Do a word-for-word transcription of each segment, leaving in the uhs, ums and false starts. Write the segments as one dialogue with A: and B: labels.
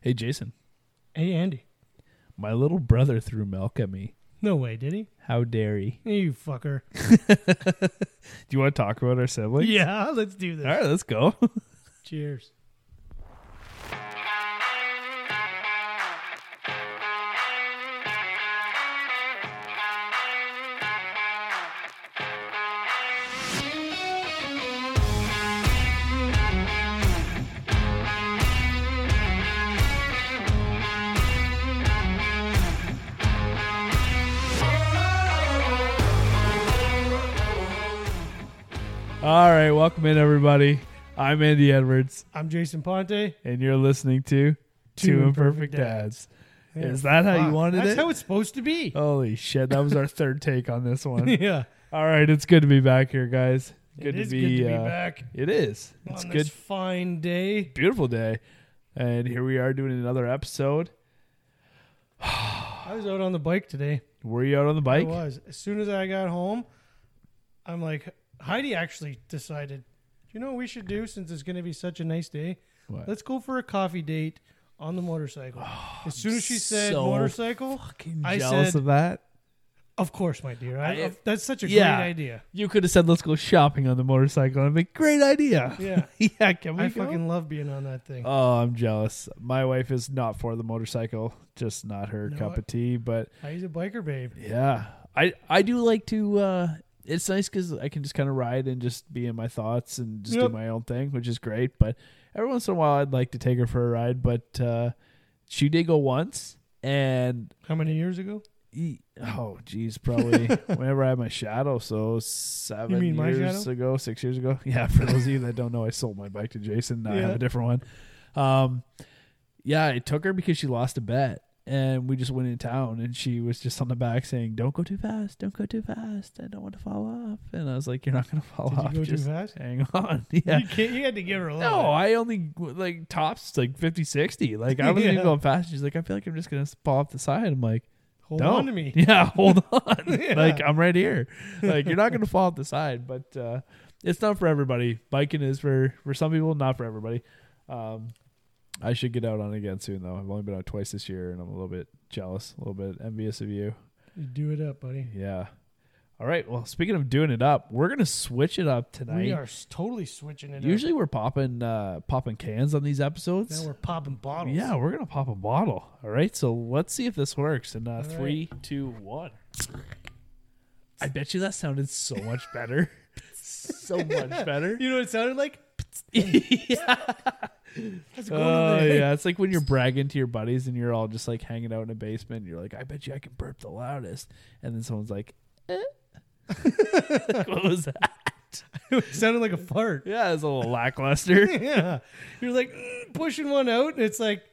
A: Hey, Jason.
B: Hey, Andy.
A: My little brother threw milk at me.
B: No way, did he?
A: How dare he?
B: You fucker.
A: Do you want to talk about our siblings?
B: Yeah, let's do this.
A: All right, let's go.
B: Cheers.
A: All right, welcome in, everybody. I'm Andy Edwards,
B: I'm Jason Ponte.
A: and you're listening to Two,
B: Two
A: Imperfect
B: Imperfect
A: Dads.
B: Yeah,
A: Is that how you
B: fuck.
A: wanted
B: That's
A: it?
B: how it's supposed to be.
A: Holy shit, that was our third take on this one.
B: Yeah.
A: All right, it's good to be back here, guys. Good
B: it
A: to
B: is
A: be,
B: good to be
A: uh,
B: back
A: It is. It's
B: on
A: good.
B: this fine day.
A: Beautiful day. And here we are doing another episode.
B: I was out on the bike today.
A: Were you out on the bike?
B: I was. As soon as I got home, I'm like, Heidi actually decided, you know what we should do since it's going to be such a nice day?
A: What?
B: Let's go for a coffee date on the motorcycle.
A: Oh,
B: as soon as she said
A: so
B: motorcycle,
A: fucking
B: I
A: jealous
B: said,
A: of that.
B: of course, my dear. I,
A: I-
B: that's such a
A: yeah.
B: great idea.
A: You could have said, let's go shopping on the motorcycle. And I'd be, great idea.
B: Yeah.
A: yeah, can we
B: I
A: go?
B: fucking love being on that thing.
A: Oh, I'm jealous. My wife is not for the motorcycle. Just not her
B: No,
A: cup
B: I-
A: of tea. But
B: Heidi's a biker babe.
A: yeah, I, I do like to, uh, it's nice because I can just kind of ride and just be in my thoughts and just
B: Yep.
A: do my own thing, which is great. But every once in a while, I'd like to take her for a ride. But uh, she did go once. And,
B: How many years ago?
A: he, oh, geez, probably whenever I had my Shadow. So seven
B: You mean my
A: years
B: Shadow?
A: ago, six years ago. Yeah, for those of you that don't know, I sold my bike to Jason. Now I have
B: Yeah.
A: a different one. Um, yeah, I took her because she lost a bet. And we just went in town, and she was just on the back saying, "Don't go too fast. Don't go too fast. I don't want to fall off." And I was like, "You're not going to fall
B: Did you
A: off.
B: go too
A: just
B: fast?
A: hang on." Yeah.
B: You, can't, you had to give her a little
A: No,
B: bit.
A: I only like tops like fifty, sixty. Like I wasn't
B: Yeah.
A: even going fast. She's like, "I feel like I'm just going to fall off the side." I'm like,
B: Hold
A: "Don't."
B: on to me.
A: Yeah, hold on.
B: Yeah.
A: Like I'm right here. Like you're not going to fall off the side, but uh, it's not for everybody. Biking is for for some people, not for everybody. Um, I should get out on it again soon, though. I've only been out twice this year, and I'm a little bit jealous, a little bit envious of you.
B: You do it up, buddy.
A: Yeah. All right. Well, speaking of doing it up, we're gonna switch it up tonight.
B: We are s- totally switching it
A: Usually, we're popping uh, popping cans on these
B: up.
A: episodes.
B: Now we're popping bottles.
A: Yeah, we're gonna pop a bottle. All right. So let's see if this works. In uh,
B: All
A: three, two, one. I bet you that sounded so much better. so much better.
B: You know what it sounded like?
A: yeah.
B: Let's go
A: Oh
B: to the
A: yeah, it's like when you're bragging to your buddies and you're all just like hanging out in a basement. And you're like, I bet you I can burp the loudest, and then someone's like, eh. What was that?
B: It sounded like a fart.
A: Yeah, it's a little lackluster.
B: Yeah. You're like mm, pushing one out, and it's like,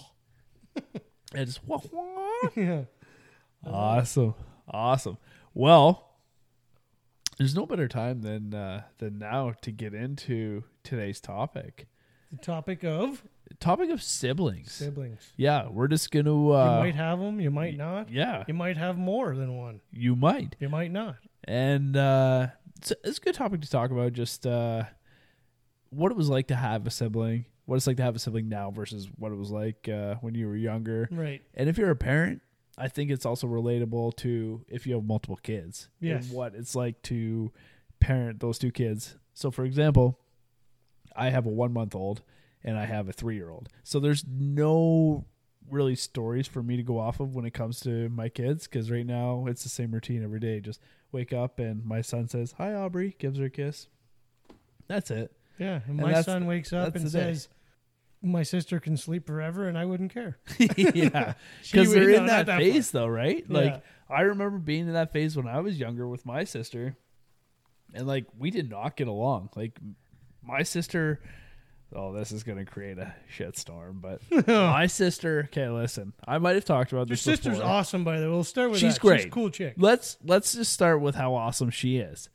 A: It's wah, wah.
B: yeah.
A: Awesome, awesome. Well, there's no better time than uh, than now to get into today's topic.
B: The topic of
A: Topic of siblings.
B: siblings.
A: Yeah, we're just gonna. Uh,
B: you might have them. You might not.
A: yeah,
B: You might have more than one.
A: you might.
B: You might not.
A: And uh, it's, it's a good topic to talk about. Just uh, what it was like to have a sibling. What it's like to have a sibling now versus what it was like uh, when you were younger.
B: Right.
A: And if you're a parent, I think it's also relatable to if you have multiple kids.
B: Yes.
A: And what it's like to parent those two kids. So, for example, I have a one month old and I have a three year old. So there's no really stories for me to go off of when it comes to my kids, because right now it's the same routine every day. Just wake up and my son says, "Hi, Aubrey," gives her a kiss. That's it.
B: Yeah. And
A: And
B: my
A: that's-
B: son wakes up
A: that's
B: and
A: the day.
B: says, my sister can sleep forever, and I wouldn't care.
A: Yeah.
B: She
A: Because
B: would-
A: they're
B: no,
A: in
B: not
A: that
B: that
A: phase though, right?
B: Yeah.
A: Like I remember being in that phase when I was younger with my sister, and like we did not get along. Like my sister, oh, this is going to create a shitstorm, but my sister, okay, listen, I might have talked about
B: Your
A: this
B: sister's
A: before.
B: awesome, by the way. We'll start with
A: She's
B: that.
A: great.
B: She's a cool chick.
A: Let's let's just start with how awesome she is.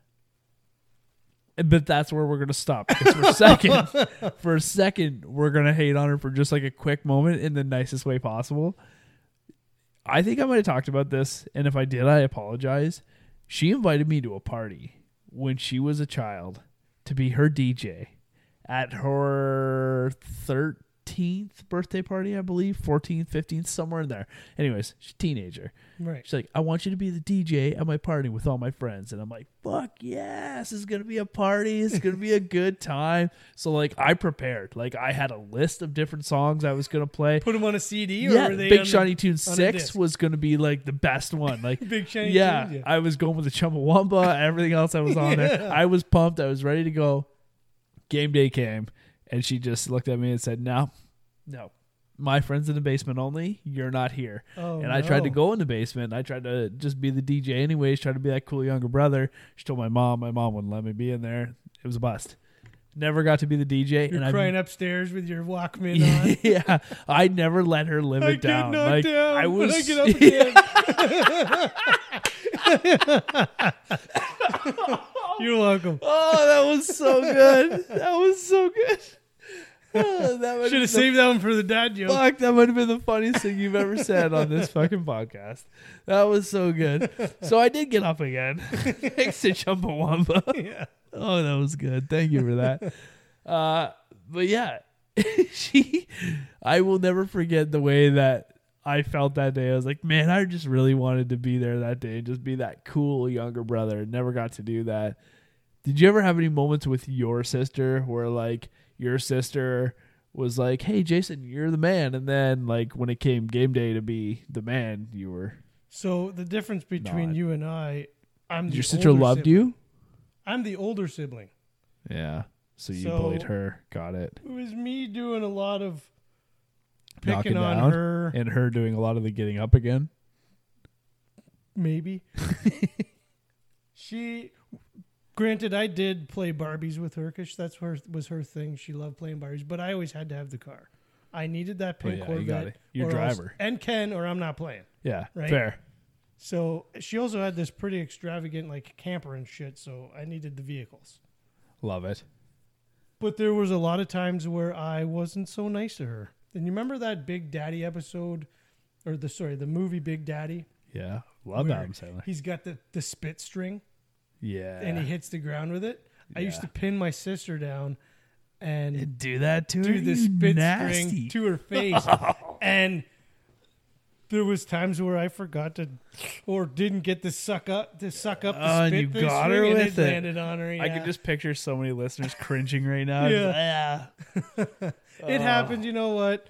A: But that's where we're gonna stop. Because for a second, for a second, we're gonna hate on her for just like a quick moment in the nicest way possible. I think I might have talked about this, and if I did, I apologize. She invited me to a party when she was a child to be her D J at her thirteenth thirteenth birthday party, I believe, fourteenth, fifteenth, somewhere in there. Anyways, she's a teenager.
B: Right.
A: She's like, I want you to be the D J at my party with all my friends. And I'm like, fuck yes, it's going to be a party. It's going to be a good time. So, like, I prepared. Like, I had a list of different songs I was going to play.
B: Put them on a C D? Or
A: Yeah,
B: were they
A: Big
B: on
A: Shiny
B: the,
A: Tunes six was going to be, like, the best one. Like,
B: Big Shiny
A: yeah,
B: Tunes? Yeah.
A: I was going with the Chumbawamba, everything else that was on there.
B: Yeah.
A: I was pumped. I was ready to go. Game day came, and she just looked at me and said, no, no. My friends in the basement only. You're not here.
B: Oh,
A: and I tried to
B: no.
A: go in the basement. I tried to just be the D J anyways, try to be that cool younger brother. She told my mom. My mom wouldn't let me be in there. It was a bust. Never got to be the D J.
B: You're
A: and
B: crying
A: I,
B: upstairs with your Walkman on.
A: yeah, I never let her live
B: I
A: it down.
B: get knocked
A: Like
B: down,
A: I was.
B: but I get up again. You're welcome.
A: Oh, that was so good. That was so good. Oh, that
B: Should have saved that one for the dad joke.
A: Fuck, that might have been the funniest thing you've ever said on this fucking podcast. That was so good. So I did get up again. Thanks to Chumbawamba.
B: Yeah.
A: Oh, that was good. Thank you for that. Uh, but yeah, she, I will never forget the way that I felt that day. I was like, man, I just really wanted to be there that day and just be that cool younger brother. Never got to do that. Did you ever have any moments with your sister where like your sister was like, hey, Jason, you're the man. And then like when it came game day to be the man, you were.
B: So the difference between
A: Not.
B: you and I, I'm the
A: Your sister
B: older
A: loved
B: sibling.
A: you?
B: I'm the older sibling.
A: Yeah. So you
B: So-
A: bullied her. Got it.
B: It was me doing a lot of
A: Knocking
B: picking on
A: down?
B: her.
A: And her doing a lot of the getting up again.
B: Maybe. She, granted, I did play Barbies with her because that's her was her thing. She loved playing Barbies, but I always had to have the car. I needed that
A: Well,
B: pink
A: yeah, you
B: Corvette.
A: got it. Your
B: or else-
A: driver.
B: and Ken, or I'm not playing.
A: Yeah.
B: Right?
A: Fair.
B: So she also had this pretty extravagant like camper and shit. So I needed the vehicles.
A: Love it.
B: But there was a lot of times where I wasn't so nice to her. And you remember that Big Daddy episode, or the sorry, the movie Big Daddy?
A: Yeah. Love
B: Where
A: Adam Sandler.
B: He's got the, the spit string
A: Yeah.
B: and he hits the ground with it. I used
A: Yeah.
B: to pin my sister down and
A: do that to her.
B: do the
A: you
B: spit
A: nasty.
B: string to her face. And there was times where I forgot to or didn't get to suck up to suck up the
A: Oh, and
B: spit
A: you
B: the
A: got
B: string
A: her
B: and
A: with
B: it
A: it.
B: landed on her.
A: I
B: yeah.
A: can just picture so many listeners cringing right now.
B: Yeah.
A: Yeah.
B: It happened. You know what?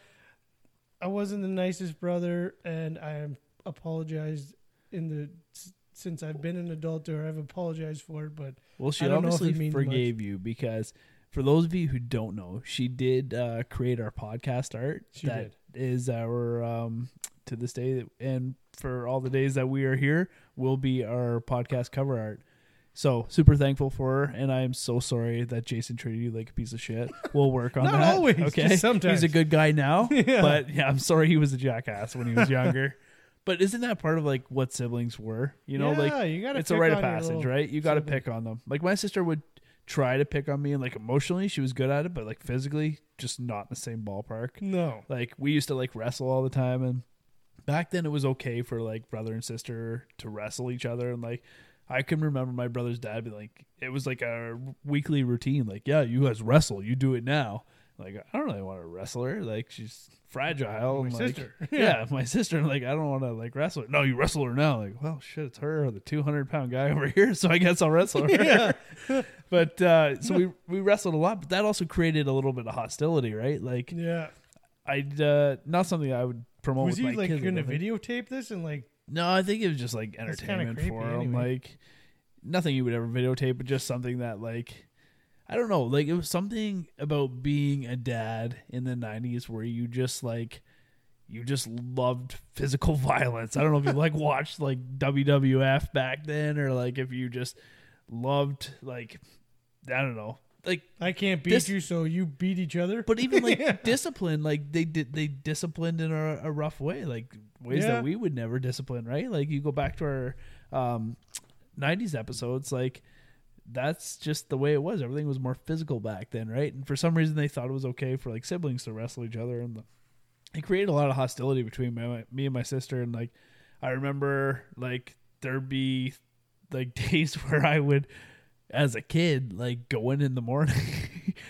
B: I wasn't the nicest brother, and I am apologized in the since I've been an adult to her. I've apologized for it, but
A: Well, she
B: I don't know if
A: obviously
B: it means
A: forgave you because for those of you who don't know, she did uh, create our podcast art.
B: She
A: that is our um, to this day, and for all the days that we are here, will be our podcast cover art. So super thankful for her, and I am so sorry that Jason treated you like a piece of shit. We'll work on
B: Not
A: that.
B: always,
A: Okay,
B: just sometimes.
A: he's a good guy now,
B: Yeah.
A: but yeah, I'm sorry he was a jackass when he was younger. But isn't that part of like what siblings were? You know,
B: yeah,
A: like
B: you gotta
A: it's a
B: pick
A: rite of
B: on your
A: passage,
B: little
A: right? You got to
B: sibling.
A: pick on them. Like my sister would try to pick on me, and like emotionally, she was good at it, but like physically, just not in the same ballpark.
B: No,
A: Like we used to like wrestle all the time, and back then it was okay for like brother and sister to wrestle each other, and like I can remember my brother's dad be like, it was like a weekly routine. Like, yeah, you guys wrestle, you do it now. Like I don't really want to wrestle her. Like she's fragile.
B: My
A: and, like,
B: sister.
A: yeah, my sister. And like I don't want to like wrestle her. No, you wrestle her now. Like, well, shit, it's her or the two hundred pound guy over here. So I guess I'll wrestle her.
B: Yeah.
A: But uh, so we we wrestled a lot, but that also created a little bit of hostility, right? Like
B: yeah.
A: I'd uh, not something I would promote.
B: Was
A: with
B: he
A: my
B: like
A: kids, I
B: going to
A: don't think.
B: videotape this and like?
A: No, I think it was just like
B: That's kinda
A: entertainment
B: creepy
A: for him.
B: anyway.
A: Like nothing you would ever videotape, but just something that like I don't know. Like it was something about being a dad in the nineties where you just like you just loved physical violence. I don't know if you like watched like W W F back then, or like if you just loved like I don't know. Like
B: I can't beat
A: This-
B: you, so you beat each other.
A: but even like
B: Yeah.
A: discipline, like they did, they disciplined in a, a rough way, like ways
B: Yeah.
A: that we would never discipline, right? Like you go back to our um, nineties episodes, like that's just the way it was. Everything was more physical back then, right? And for some reason, they thought it was okay for like siblings to wrestle each other, and the, it created a lot of hostility between my, me and my sister. And like I remember, like there'd be like days where I would, as a kid, like go in in the morning.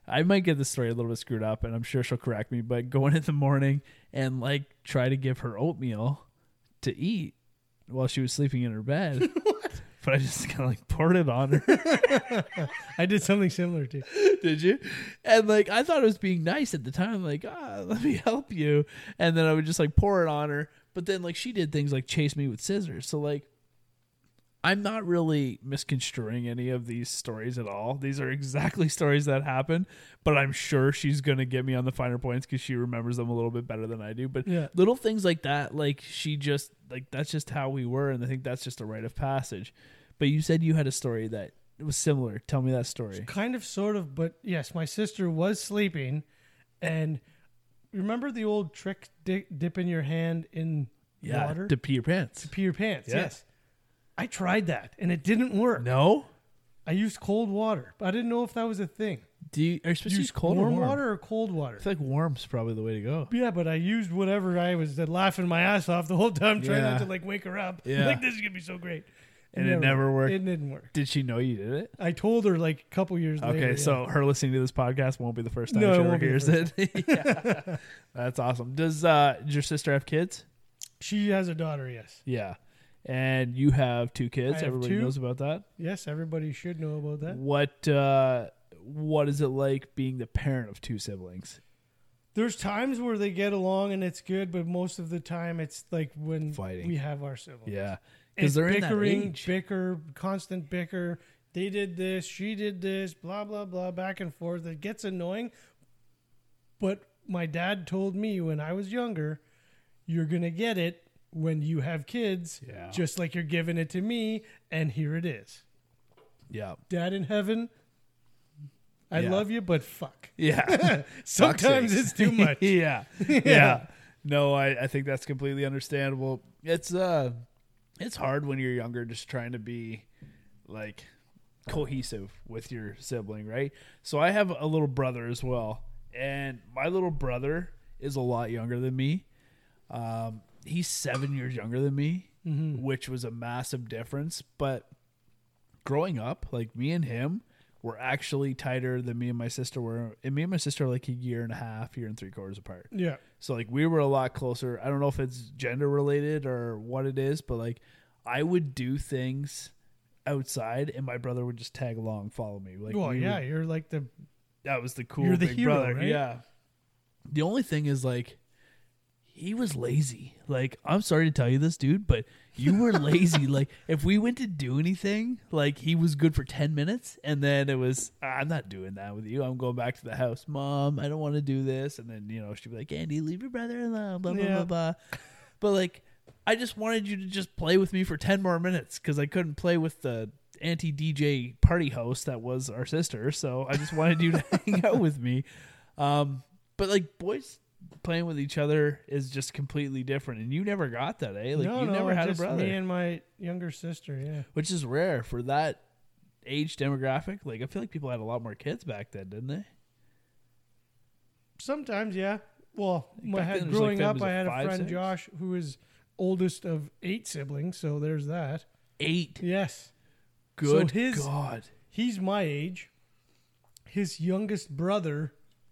A: I might get the story a little bit screwed up, and I'm sure she'll correct me, but going in the morning and like try to give her oatmeal to eat while she was sleeping in her bed. But I just kind of like poured it on her.
B: I did something similar too.
A: Did you? And like I thought it was being nice at the time, like, ah, let me help you. And then I would just like pour it on her. But then like she did things like chase me with scissors. So like I'm not really misconstruing any of these stories at all. These are exactly stories that happen, but I'm sure she's going to get me on the finer points because she remembers them a little bit better than I do. But
B: Yeah.
A: little things like that, like she just, like that's just how we were. And I think that's just a rite of passage. But you said you had a story that was similar. Tell me that story.
B: Kind of, sort of, but yes, my sister was sleeping, and remember the old trick, di- dipping your hand in
A: Yeah,
B: water
A: to pee your pants.
B: to pee your pants?
A: Yeah.
B: Yes. I tried that, and it didn't work.
A: No?
B: I used cold water, but I didn't know if that was a thing.
A: Do you, are you supposed to use cold
B: warm
A: or warm?
B: water or cold water?
A: I feel like warm's probably the way to go.
B: Yeah, but I used whatever. I was laughing my ass off the whole time, trying
A: Yeah.
B: not to like wake her up.
A: Yeah.
B: Like, this is gonna be so great.
A: And it never worked?
B: It didn't work.
A: Did she know you did it?
B: I told her like a couple years later.
A: Okay,
B: yeah.
A: so her listening to this podcast won't be the first time
B: No,
A: she
B: it
A: ever
B: won't be the
A: hears it. Yeah. That's awesome. Does uh, does your sister have kids?
B: She has a daughter. Yes.
A: Yeah. And you have two kids.
B: I have
A: Everybody
B: two.
A: knows about that.
B: Yes, everybody should know about that.
A: What uh, what is it like being the parent of two siblings?
B: There's times where they get along and it's good, but most of the time it's like when
A: Fighting.
B: we have our siblings.
A: Yeah.
B: It's
A: Because they're in that
B: bickering,
A: age.
B: bicker, constant bicker. They did this, she did this, blah, blah, blah, back and forth. It gets annoying. But my dad told me when I was younger, you're going to get it when you have kids,
A: Yeah.
B: just like you're giving it to me, and here it is.
A: Yeah.
B: Dad in heaven, I
A: Yeah.
B: love you, but fuck.
A: Yeah.
B: Sometimes
A: Fuck's
B: it's
A: sakes.
B: too much.
A: yeah. Yeah. No, I, I think that's completely understandable. It's uh it's hard when you're younger just trying to be like cohesive with your sibling, right? So I have a little brother as well. And my little brother is a lot younger than me. Um he's seven years younger than me,
B: Mm-hmm.
A: which was a massive difference. But growing up, like me and him were actually tighter than me and my sister were. And me and my sister are like a year and a half, year and three quarters apart.
B: Yeah.
A: So like we were a lot closer. I don't know if it's gender related or what it is, but like I would do things outside and my brother would just tag along, follow me. Like
B: Well,
A: we
B: yeah,
A: would-
B: you're like the
A: that was the cool
B: You're the
A: big
B: hero,
A: brother.
B: right?
A: Yeah. The only thing is like he was lazy. Like, I'm sorry to tell you this, dude, but you were lazy. Like, if we went to do anything, like, he was good for ten minutes, and then it was, I'm not doing that with you. I'm going back to the house. Mom, I don't want to do this. And then, you know, she'd be like, Andy, leave your brother alone, blah, blah,
B: Yeah.
A: blah, blah. But, like, I just wanted you to just play with me for ten more minutes because I couldn't play with the anti-D J party host that was our sister. So I just wanted you to hang out with me. Um, but, like, boys playing with each other is just completely different, and you never got that, eh? Like
B: no,
A: you
B: no,
A: never had a
B: just
A: brother,
B: me and my younger sister. Yeah.
A: which is rare for that age demographic. Like I feel like people had a lot more kids back then, didn't they?
B: Sometimes, yeah. Well, my,
A: back
B: had,
A: then it was like
B: growing up,
A: families
B: I
A: of
B: had a
A: five,
B: friend,
A: six?
B: Josh, who is oldest of eight siblings. So there's that.
A: Eight.
B: Yes.
A: Good
B: So his-
A: God.
B: He's my age. His youngest brother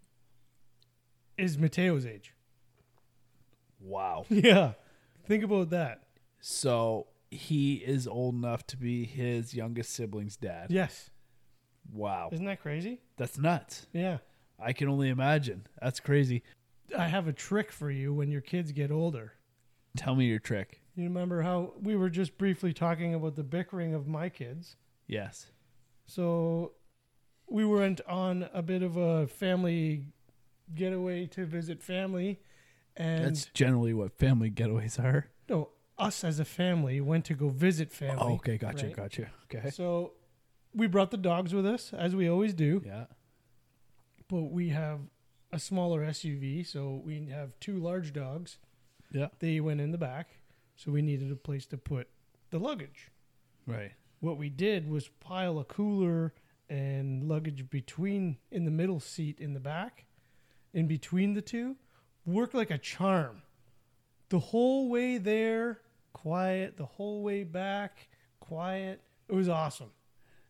B: is Mateo's age.
A: Wow.
B: Yeah. Think about that.
A: So he is old enough to be his youngest sibling's dad.
B: Yes.
A: Wow.
B: Isn't that crazy?
A: That's nuts.
B: Yeah.
A: I can only imagine. That's crazy.
B: I have a trick for you when your kids get older.
A: Tell me your trick.
B: You remember how we were just briefly talking about the bickering of my kids?
A: Yes.
B: So we went on a bit of a family getaway to visit family. And
A: That's generally what family getaways are.
B: no, us as a family went to go visit family.
A: Oh, okay. Gotcha.
B: right?
A: Gotcha. Okay.
B: So we brought the dogs with us, as we always do.
A: Yeah.
B: But we have a smaller S U V, so we have two large dogs.
A: Yeah.
B: They went in the back, so we needed a place to put the luggage.
A: Right.
B: What we did was pile a cooler and luggage between, in the middle seat in the back, in between the two, worked like a charm. The whole way there, quiet. The whole way back, quiet. It was awesome.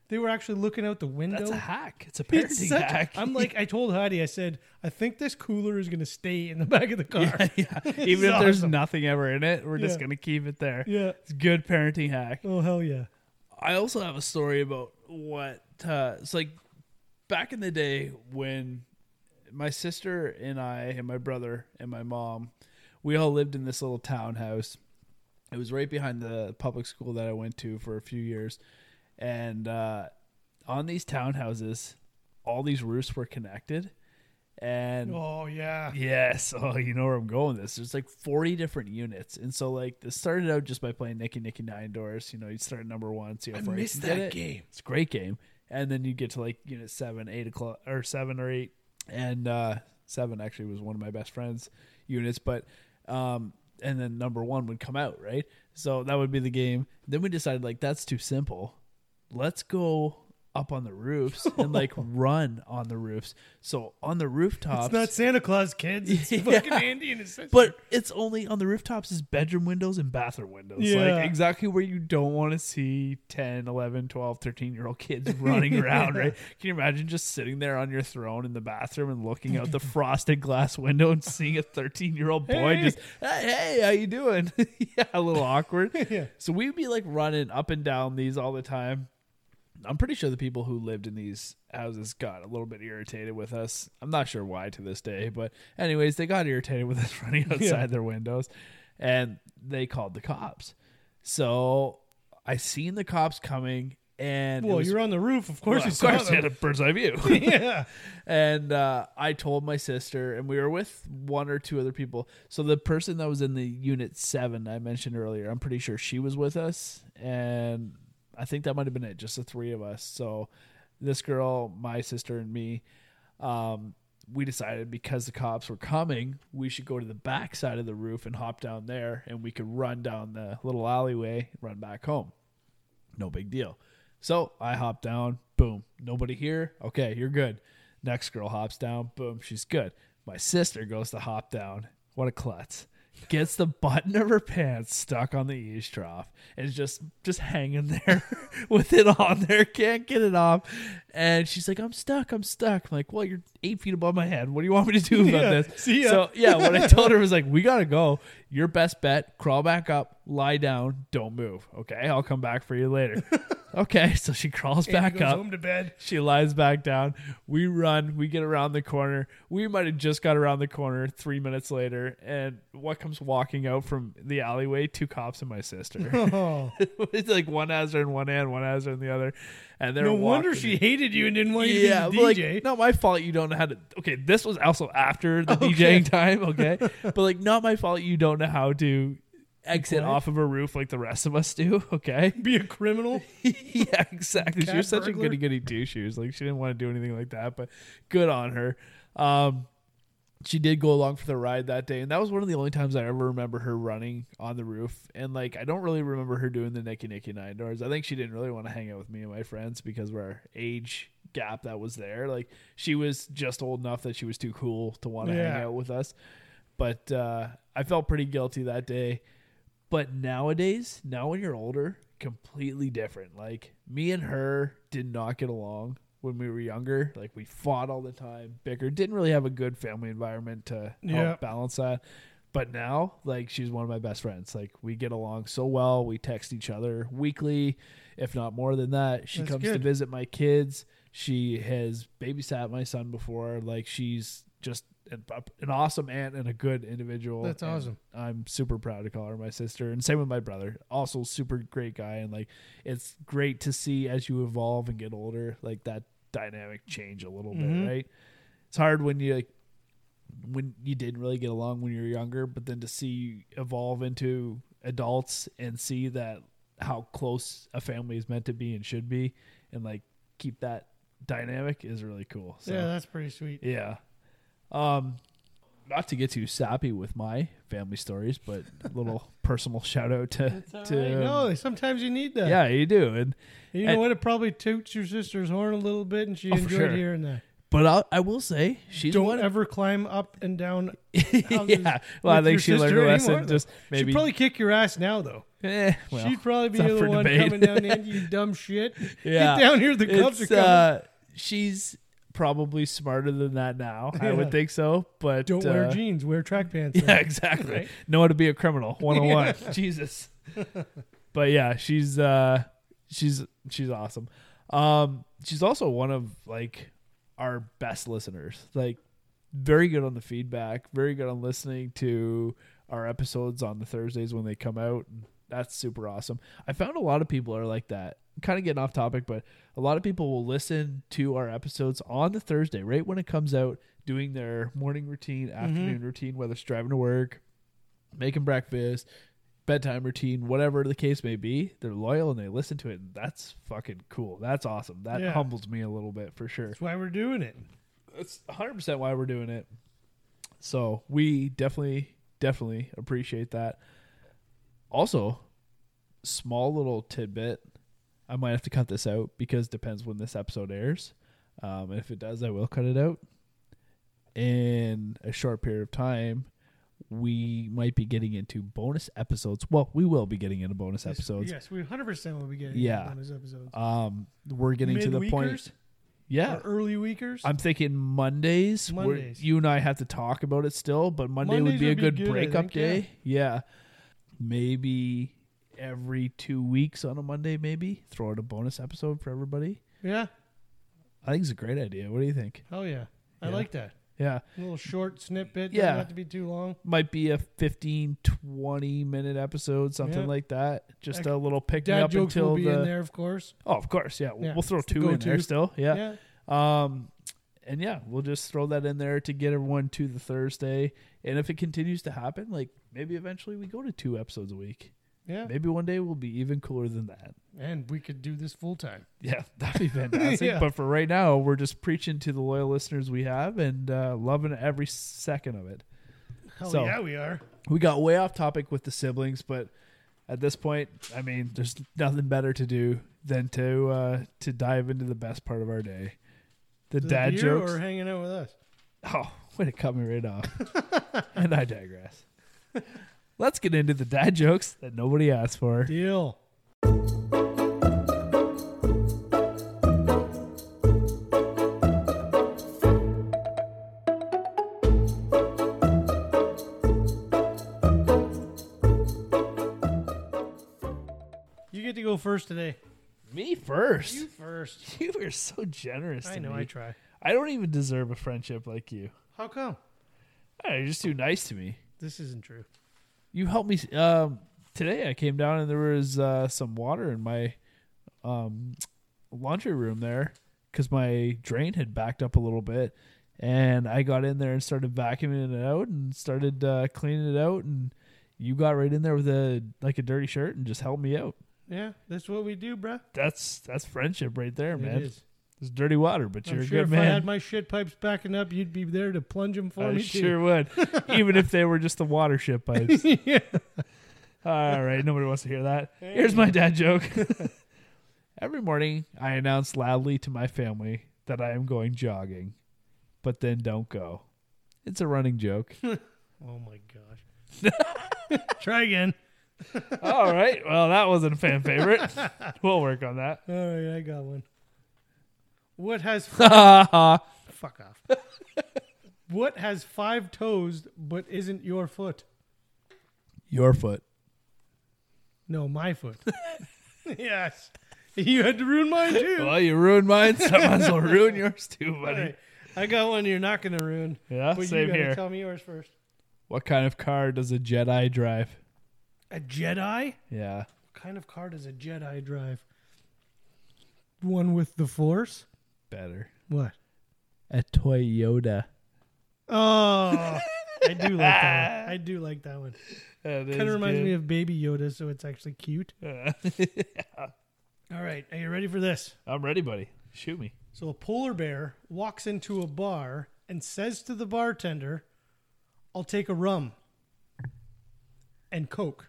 B: They were actually looking out the window.
A: That's a hack. It's a
B: It's
A: parenting
B: such-
A: hack.
B: I'm like, I told Heidi, I said, I think this cooler is going to stay in the back of the car.
A: yeah, yeah. Even if
B: It's
A: there's
B: awesome.
A: nothing ever in it, we're just
B: Yeah.
A: going to keep it there.
B: Yeah.
A: It's a good parenting hack.
B: Oh, hell yeah.
A: I also have a story about what uh, it's like back in the day when my sister and I and my brother and my mom, we all lived in this little townhouse. It was right behind the public school that I went to for a few years. And uh, on these townhouses, all these roofs were connected. And
B: Oh, yeah.
A: yes, oh, you know where I'm going with this. There's like forty different units. And so like this started out just by playing Nicky Nicky Nine Doors. You know, you start at number one, see how
B: I
A: far you
B: missed
A: can get
B: that
A: it.
B: game.
A: It's a great game. And then you get to like unit seven, eight o'clock, or seven or eight. And uh, seven actually was one of my best friend's units. But, um, and then number one would come out, right? So that would be the game. Then we decided like, that's too simple. Let's go up on the roofs and like run on the roofs. So on the rooftops.
B: It's not Santa Claus, kids. It's
A: Yeah.
B: fucking Andy and his sister.
A: But it's only on the rooftops is bedroom windows and bathroom windows.
B: Yeah.
A: Like exactly where you don't want to see ten, eleven, twelve, thirteen year old kids running around, right? Can you imagine just sitting there on your throne in the bathroom and looking out the frosted glass window and seeing a thirteen year old boy
B: Hey.
A: just, hey, hey, how you doing? Yeah, a little awkward.
B: Yeah.
A: So we'd be like running up and down these all the time. I'm pretty sure the people who lived in these houses got a little bit irritated with us. I'm not sure why to this day, but anyways, they got irritated with us running outside
B: Yeah.
A: their windows, and they called the cops. So I seen the cops coming, and it
B: Well,
A: was-
B: you're on the roof. Of course
A: well,
B: you
A: of
B: saw
A: course, they had
B: them.
A: a bird's eye view.
B: Yeah.
A: And uh, I told my sister, and we were with one or two other people. So the person that was in the unit seven I mentioned earlier, I'm pretty sure she was with us, and I think that might have been it, just the three of us. So this girl, my sister, and me, um, we decided because the cops were coming, we should go to the back side of the roof and hop down there, and we could run down the little alleyway and run back home. No big deal. So I hop down, boom, nobody here. Okay, you're good. Next girl hops down, boom, she's good. My sister goes to hop down. What a klutz. Gets the button of her pants stuck on the eaves trough and is just just hanging there with it on there. Can't get it off. And she's like, I'm stuck. I'm stuck. I'm like, well, you're eight feet above my head. What do you want me to do about
B: Yeah,
A: this?
B: see ya.
A: So, yeah, what I told her was like, we got to go. Your best bet, crawl back up, lie down, don't move. Okay, I'll come back for you later. Okay, so she crawls
B: Andy
A: back
B: goes
A: up.
B: home to bed.
A: She lies back down. We run. We get around the corner. We might have just got around the corner three minutes later. And what comes walking out from the alleyway? Two cops and my sister.
B: Oh.
A: It's like one has her in one hand, one has her in the other. And they're
B: No wonder
A: walking.
B: she hated you and didn't want you
A: Yeah,
B: to be
A: but
B: the
A: like,
B: D J.
A: not my fault you don't know how to. Okay, this was also after the
B: Okay.
A: DJing time, okay? But like, not my fault you don't know how to exit
B: Quiet.
A: off of a roof like the rest of us do, okay?
B: Be a criminal.
A: Yeah, exactly. She
B: Cat
A: was such a
B: burglar?
A: goody goody two shoes. Like she didn't want to do anything like that, but good on her. Um, she did go along for the ride that day, and that was one of the only times I ever remember her running on the roof. And like, I don't really remember her doing the Nicky Nicky Nine Doors. I think she didn't really want to hang out with me and my friends because of our age gap that was there. Like she was just old enough that she was too cool to want to hang
B: Yeah.
A: out with us. But uh, I felt pretty guilty that day. But nowadays, now when you're older, completely different. Like me and her did not get along when we were younger. Like we fought all the time, bickered, didn't really have a good family environment to help
B: Yeah.
A: balance that. But now, like she's one of my best friends. Like we get along so well. We text each other weekly, if not more than that. She
B: That's
A: comes to
B: good.
A: visit my kids. She has babysat my son before. Like she's just an, an awesome aunt and a good individual.
B: That's
A: And
B: awesome.
A: I'm super proud to call her my sister, and same with my brother. Also, super great guy, and like it's great to see as you evolve and get older, like that dynamic change a little
B: Mhm.
A: bit, right? It's hard when you like when you didn't really get along when you were younger, but then to see you evolve into adults and see that how close a family is meant to be and should be, and like keep that dynamic is really cool. So,
B: Yeah, that's pretty sweet.
A: yeah. Um, not to get too sappy with my family stories, but a little personal shout out to, to
B: I know. Sometimes you need that.
A: yeah, you do. And
B: You know
A: and-
B: what? It probably toots your sister's horn a little bit, and she
A: Oh, for
B: enjoyed
A: sure.
B: hearing that.
A: But I'll, I will say she's
B: Don't
A: one.
B: ever climb up and down.
A: Yeah, well, I
B: with
A: think
B: your
A: she learned
B: sister
A: a lesson.
B: anymore, though.
A: Just maybe
B: She'd probably kick your ass now, though.
A: Eh, well,
B: She'd probably be
A: it's up
B: the
A: for
B: one
A: debate.
B: coming down in, you dumb shit.
A: Yeah.
B: Get down here, the cops
A: It's,
B: are coming.
A: uh, she's probably smarter than that now. I
B: Yeah.
A: would think so. But
B: Don't
A: uh,
B: wear jeans, wear track pants.
A: Yeah,
B: then.
A: exactly.
B: Right?
A: Know how to be a criminal. one oh one. Jesus. But yeah, she's uh, she's she's awesome. Um, she's also one of like our best listeners. Like very good on the feedback. Very good on listening to our episodes on the Thursdays when they come out. That's super awesome. I found a lot of people are like that. Kind of getting off topic, but a lot of people will listen to our episodes on the Thursday, right when it comes out, doing their morning routine, afternoon routine, whether it's driving to work, making breakfast, bedtime routine, whatever the case may be. They're loyal and they listen to it. And that's fucking cool. That's awesome. That
B: Yeah.
A: humbles me a little bit for sure.
B: That's why we're doing it.
A: That's one hundred percent why we're doing it. So we definitely, definitely appreciate that. Also, small little tidbit. I might have to cut this out because it depends when this episode airs. Um, and if it does, I will cut it out. In a short period of time, we might be getting into bonus episodes. Well, we will be getting into bonus episodes.
B: Yes, we one hundred percent will be getting
A: Yeah.
B: bonus episodes.
A: Um, we're getting to the point.
B: Mid-weekers?
A: Yeah.
B: Or early weekers?
A: I'm thinking Mondays. where
B: Mondays.
A: You and I have to talk about it still, but Monday would
B: Mondays
A: be a
B: would be
A: good,
B: good, I
A: breakup
B: think,
A: day. Yeah. Maybe every two weeks on a Monday, maybe throw out a bonus episode for everybody.
B: Yeah.
A: I think it's a great idea. What do you think?
B: Hell yeah. I
A: Yeah.
B: like that.
A: Yeah.
B: A little short snippet.
A: Yeah.
B: Doesn't have to be too long.
A: Might be a fifteen, twenty minute episode, something
B: Yeah.
A: like that. Just
B: Heck,
A: a little pick me
B: Dad
A: up
B: jokes
A: until
B: will be
A: the.
B: in there, of course.
A: Oh, of course. Yeah.
B: Yeah.
A: We'll throw
B: It's the
A: two in there
B: go-to.
A: still. Yeah.
B: Yeah.
A: Um, and yeah, we'll just throw that in there to get everyone to the Thursday. And if it continues to happen, like maybe eventually we go to two episodes a week.
B: Yeah.
A: Maybe one day we'll be even cooler than that.
B: And we could do this full time.
A: Yeah, that'd be fantastic.
B: Yeah.
A: But for right now, we're just preaching to the loyal listeners we have and uh, loving every second of it.
B: Hell
A: So-
B: yeah, we are.
A: We got way off topic with the siblings, but at this point, I mean, there's nothing better to do than to uh, to dive into the best part of our day. The,
B: The
A: dad
B: beer
A: jokes.
B: or hanging out with us?
A: Oh, way to cut me right off. And I digress. Let's get into the dad jokes that nobody asked for.
B: Deal. You get to go first today.
A: Me first.
B: You
A: You,
B: first.
A: are so generous.
B: I
A: to
B: know,
A: me.
B: I try.
A: I don't even deserve a friendship like you.
B: How come?
A: Oh, you're just too nice to me.
B: This isn't true.
A: You helped me. Um, today I came down and there was uh, some water in my um, laundry room there because my drain had backed up a little bit. And I got in there and started vacuuming it out and started uh, cleaning it out. And you got right in there with a like a dirty shirt and just helped me out.
B: Yeah, that's what we do, bruh.
A: That's that's friendship right there, man.
B: It is.
A: It's dirty water, but you're
B: I'm
A: a
B: sure
A: good
B: if
A: man.
B: I had my shit pipes backing up, you'd be there to plunge them for
A: I
B: me
A: sure would, even if they were just the water ship pipes.
B: too. Yeah.
A: All right, nobody wants to hear that. Here's my dad joke. Every morning, I announce loudly to my family that I am going jogging, but then don't go. It's a running joke.
B: Oh my gosh. Try again.
A: All right, well, that wasn't a fan favorite. We'll work on that.
B: All right, I got one. What has
A: Ha
B: fuck off? What has five toes but isn't your foot?
A: Your foot.
B: No, my foot. Yes. You had to ruin mine too.
A: Well, you ruined mine. Someone's will ruin yours too,
B: All
A: buddy.
B: right. I got one you're not going to ruin.
A: Yeah,
B: But
A: same
B: you gotta
A: here.
B: tell me yours first.
A: What kind of car does a Jedi drive?
B: A Jedi?
A: Yeah.
B: What kind of car does a Jedi drive? One with the Force?
A: Better.
B: What?
A: A Toyota.
B: Oh, I do like that one. I do like that one.
A: That
B: Kind of reminds me of Baby Yoda, so it's actually cute.
A: of.
B: All right, are you ready for this?
A: I'm ready, buddy. Shoot me.
B: So a polar bear walks into a bar and says to the bartender, "I'll take a rum and Coke."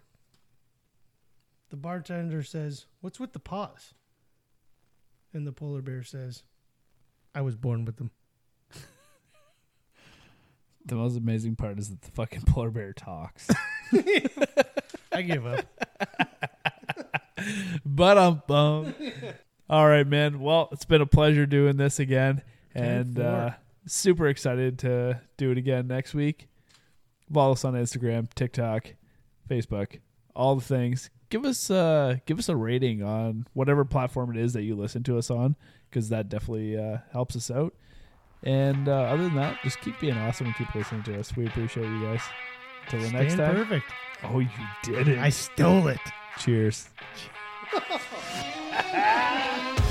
B: The bartender says, "What's with the pause?" And the polar bear says, "I was born with them."
A: The most amazing part is that the fucking polar bear talks.
B: I give up.
A: But um, um, all right, man. Well, it's been a pleasure doing this again, and
B: ten four.
A: uh, super excited to do it again next week. Follow us on Instagram, TikTok, Facebook, all the things. Give us uh, give us a rating on whatever platform it is that you listen to us on, because that definitely uh, helps us out. And uh, other than that, just keep being awesome and keep listening to us. We appreciate you guys. Till the next
B: Staying
A: time.
B: perfect.
A: Oh, you did it.
B: I stole it.
A: Cheers.